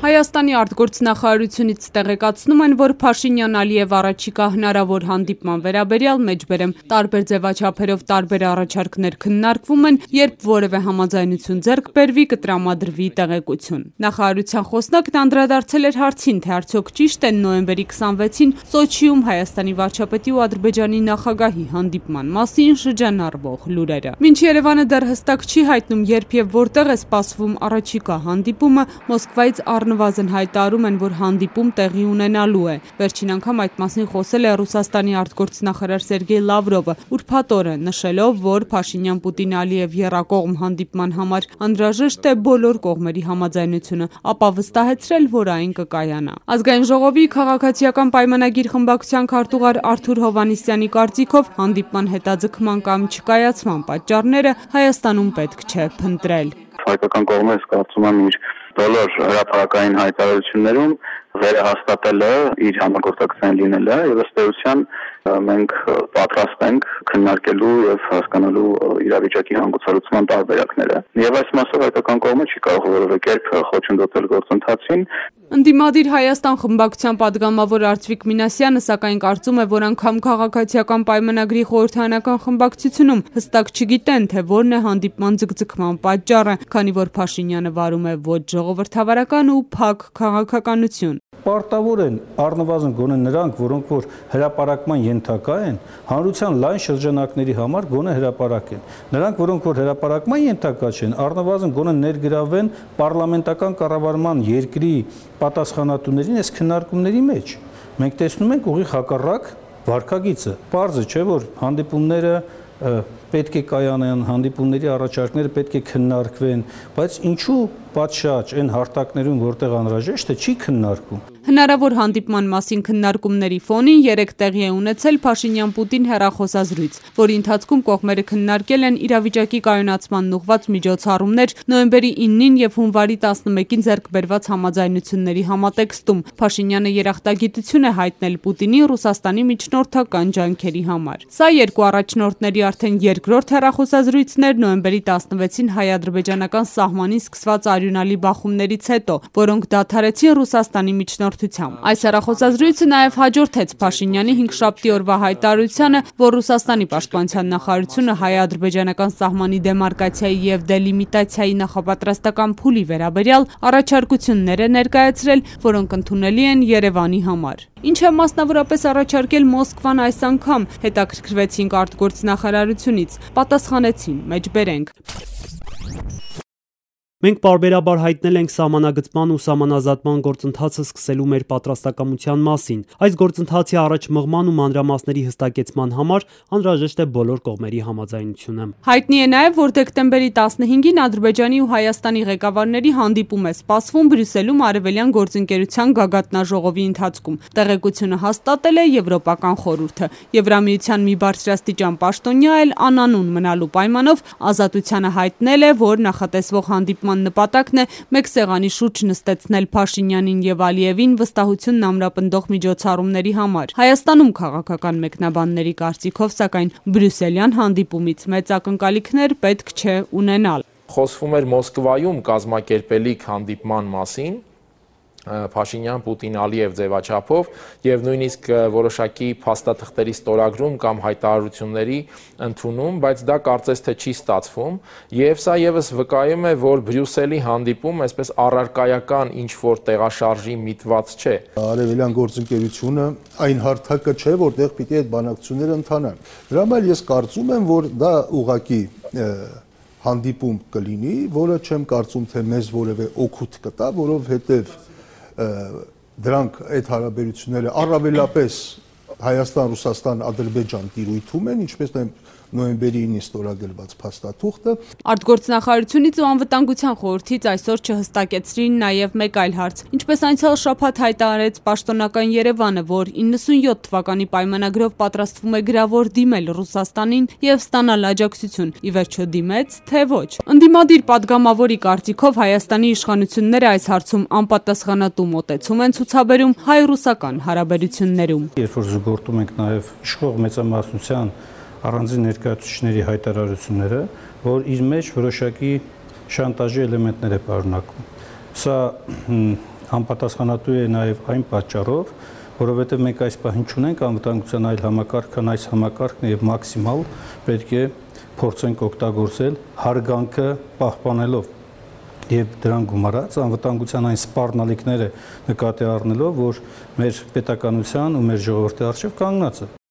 Հայաստանի արտգործնախարարությունից տեղեկացնում են, որ Փաշինյան-Ալիև առաջիկա հնարավոր հանդիպման վերաբերյալ մեջբերեմ տարբեր ձևաչափերով տարբեր առաջարկներ քննարկվում են, երբ որևէ համաձայնություն ձեռք բերվի, կտրամադրվի տեղեկություն։ Նախարարության խոսնակն անդրադարձել էր հարցին, թե արդյոք ճիշտ են նոյեմբերի 26-ին Սոչիում Հայաստանի վարչապետի ու Ադրբեջանի նախագահի հանդիպման մասին շրջանառվող լուրերը։ Մինչ Երևանը դեռ հստակ չի հայտնում, երբ եւ որտեղ է սպասվում առաջիկա հանդիպումը, Մոսկվայից առնվազն հայտարարում են, որ հանդիպում տեղի ունենալու է։ Վերջին անգամ այդ մասին խոսել է Ռուսաստանի արտգործնախարար Սերգեյ Լավրովը, ուրբաթօրը նշելով, որ Փաշինյան-Պուտին-Ալիև եռակողմ հանդիպման համար անհրաժեշտ է բոլոր կողմերի համաձայնությունը, ապա վստահեցրել, որ այն կկայանա։ Ազգային ժողովի քաղաքացիական պայմանագիր խմբակցության քարտուղար Արթուր Հովհաննիսյանի կարծիքով հանդիպման հետաձգման կամ չկայացման պատճառները Հայաստանում պետք չէ փնտրել։ Հայկական կողմը կարծում եմ իր բոլոր հրապարակային հայտարարություններում վերահաստատել է իր համագործակցության լինելը եւ ըստ էության մենք պատրաստ ենք քննարկելու եւ հասկանալու իրավիճակի հանգուցալուծման տարբերակները։ Եվ այս մասով հայկական կողմը չի կարող որևէ կերպ խոչընդոտել գործընթացին։ Ընդդիմադիր Հայաստան խմբակցության падգամավոր Արծվիկ Մինասյանը սակայն կարծում է, որ անգամ քաղաքացիական պայմանագրի խորհրդարանական խմբակցությունում հստակ չգիտեն, թե որն է հանդիպման ձգձգման պատճառը, քանի որ Փաշինյանը վարում է ոչ ժողովրդավարական ու փակ քաղաքականություն։ Պարտավոր են առնվազն գոնե նրանք, որոնք որ հրապարակման ենթակա են, հանրության լայն շրջանակների համար գոնե հրապարակեն։ Նրանք, որոնք որ հրապարակման ենթակա չեն, առնվազն գոնե ներգրավեն պարլամենտական կառավարման երկրի պատասխանատուներին այս քննարկումների մեջ։ Մենք տեսնում ենք ուղիղ հակառակ վարքագիծը։ Պարզ է, չէ՞ որ հանդիպումները պետք է կայանան, հանդիպումների առաջարկները պետք է քննարկվեն, բայց ինչու պատշաճ այն հարթակներում, որտեղ անհրաժեշտ է, չի քննարկվում։ Հնարավոր հանդիպման մասին քննարկումների ֆոնին երեք տեղի է ունեցել Փաշինյան-Պուտին հեռախոսազրույց, որի ընթացքում կողմերը քննարկել են իրավիճակի կայունացման ուղղված միջոցառումներ նոյեմբերի 9-ին եւ հունվարի 11-ին ձեռք բերված համաձայնությունների համատեքստում։ Փաշինյանը երախտագիտություն է հայտնել Պուտինի Ռուսաստանի միջնորդական ջանքերի համար։ Սա երկու առաջնորդների արդեն երկրորդ հեռախոսազրույցն էր նոյեմբերի 16-ին հայ-ադրբեջանական սահմանին սկսված արյունալի բախումներից հետո, որոնք դադարեցին Ռուսաստանի միջնորդությամբ։ Այս հեռախոսազրույցը նաև հաջորդեց Փաշինյանի 5 օրվա հայտարարությանը, որ Ռուսաստանի պաշտպանության նախարարությունը հայ-ադրբեջանական սահմանի դեմարկացիայի եւ դելիմիտացիայի նախապատրաստական փուլի վերաբերյալ առաջարկություններ է ներկայացրել, որոնք ընդունելի են Երևանի համար։ Ինչ է մասնավորապես առաջարկել Մոսկվան այս անգամ, հետաքրքրվեցինք արտգործնախարարությունից, պատասխանեցին, մեջբերենք։ Մենք պարբերաբար հայտնել ենք սահմանագծման ու սահմանազատման գործընթացը սկսելու մեր պատրաստակամության մասին։ Այս գործընթացի առաջ մղման ու մանրամասների հստակեցման համար անհրաժեշտ է բոլոր կողմերի համաձայնությունը։ Հայտնի է նաև, որ դեկտեմբերի 15-ին Ադրբեջանի ու Հայաստանի ղեկավարների հանդիպում է սպասվում Բրյուսելում Արևելյան գործընկերության գագաթնաժողովի ընթացքում։ Տեղեկությունը հաստատել է Եվրոպական խորհուրդը։ Եվրամիության մի բարձրաստիճան պաշտոնյա էլ անանուն մնալու պայմանով Ազատությանը հայտնել է, որ նախատեսվող հանդիպման նպատակն է մեկ սեղանի շուրջ նստեցնել Փաշինյանին եւ Ալիևին վստահությունն ամրապնդող միջոցառումների համար։ Հայաստանում քաղաքական մեկնաբանների կարծիքով, սակայն բրյուսելյան հանդիպումից մեծ ակնկալիքներ պետք չէ ունենալ։ Խոսվում էր Մոսկվայում կազմակերպելիք հանդիպման մասին, Փաշինյան-Պուտին-Ալիև ձևաչափով եւ նույնիսկ որոշակի փաստաթղթերի ստորագրում կամ հայտարարությունների ընդունում, բայց դա կարծես թե չի ստացվում եւ սա եւս վկայում է, որ Բրյուսելի հանդիպում այսպես առարկայական ինչ-որ տեղաշարժի միտված չէ։ Արևելյան գործընկերությունը այն հարթակը չէ, որտեղ պիտի այդ բանակցությունները ընթանան։ Դրա համար ես կարծում եմ, որ դա ուղղակի հանդիպում կլինի, որը չեմ կարծում, թե մեզ որևէ օգուտ կտա, որովհետեւ դրանք այդ հարաբերությունները առավելապես Հայաստան-Ռուսաստան-Ադրբեջան տիրույթում են, ինչպես նոյեմբերի 9-ին ստորագրված փաստաթուղթը։ Արտգործնախարարությունից ու անվտանգության խորհրդից այսօր չհստակեցրին նաև մեկ այլ հարց։ Ինչպես անցյալ շաբաթ հայտարարեց պաշտոնական Երևանը, որ 97 թվականի պայմանագրով պատրաստվում է գրավոր դիմել Ռուսաստանին եւ ստանալ աջակցություն։ Ի վերջո դիմեց, թե ոչ։ Ընդդիմադիր падգամավորի կարծիքով Հայաստանի իշխանությունները այս հարցում անպատասխանատու մոտեցում են ցուցաբերում հայ-ռուսական հարաբերություններում։ Երբ որ զուգորդում ենք նաև իշխող մեծամասնության առանձին ներկայացուցիչների հայտարարությունները, որ իր մեջ որոշակի շանտաժի էլեմենտներ է պարունակում։ Սա համապատասխանատու է նաև այն պատճառով, որովհետև մենք այս պահին չունենք անվտանգության այլ համակարգ, քան այս համակարգն է եւ մաքսիմալ պետք է փորձենք օգտագործել հարգանքը պահպանելով եւ դրան գումարած անվտանգության այն սպառնալիքները նկատի առնելով, որ մեր պետականության ու մեր ժողովրդի առջև կանգնած է։